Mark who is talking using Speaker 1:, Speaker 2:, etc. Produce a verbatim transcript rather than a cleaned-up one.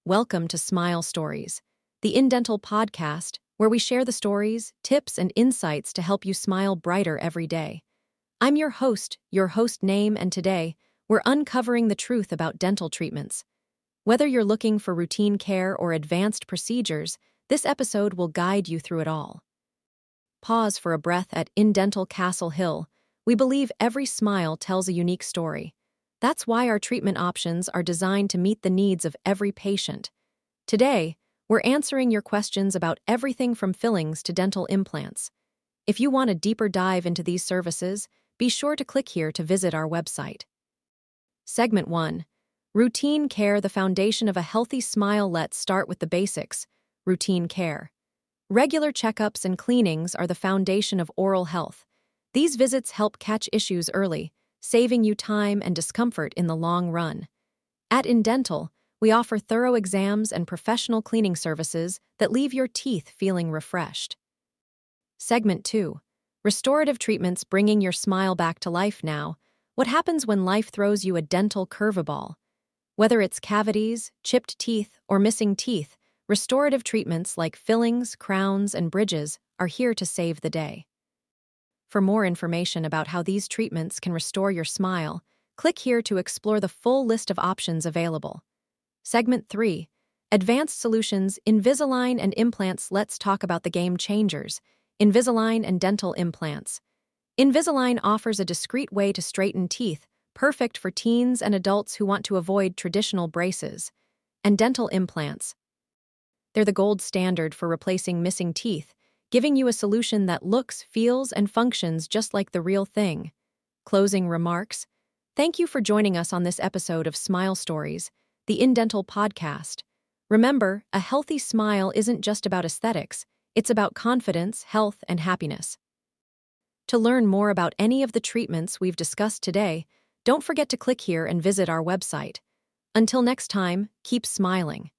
Speaker 1: Welcome to Smile Stories, the InDental podcast where we share the stories, tips, and insights to help you smile brighter every day. I'm your host, your host name, and today we're uncovering the truth about dental treatments. Whether you're looking for routine care or advanced procedures, this episode will guide you through it all. Pause for a breath at InDental Castle Hill. We believe every smile tells a unique story. That's why our treatment options are designed to meet the needs of every patient. Today, we're answering your questions about everything from fillings to dental implants. If you want a deeper dive into these services, be sure to click here to visit our website. Segment one. Routine care, the foundation of a healthy smile. Let's start with the basics. Routine care. Regular checkups and cleanings are the foundation of oral health. These visits help catch issues early, saving you time and discomfort in the long run. At InDental, we offer thorough exams and professional cleaning services that leave your teeth feeling refreshed. Segment two. Restorative treatments, bringing your smile back to life. Now, what happens when life throws you a dental curveball? Whether it's cavities, chipped teeth, or missing teeth, restorative treatments like fillings, crowns, and bridges are here to save the day. For more information about how these treatments can restore your smile, click here to explore the full list of options available. Segment three. Advanced solutions, Invisalign and implants. Let's talk about the game changers, Invisalign and dental implants. Invisalign offers a discreet way to straighten teeth, perfect for teens and adults who want to avoid traditional braces. And dental implants. They're the gold standard for replacing missing teeth, giving you a solution that looks, feels, and functions just like the real thing. Closing remarks. Thank you for joining us on this episode of Smile Stories, the InDental podcast. Remember, a healthy smile isn't just about aesthetics, it's about confidence, health, and happiness. To learn more about any of the treatments we've discussed today, don't forget to click here and visit our website. Until next time, keep smiling.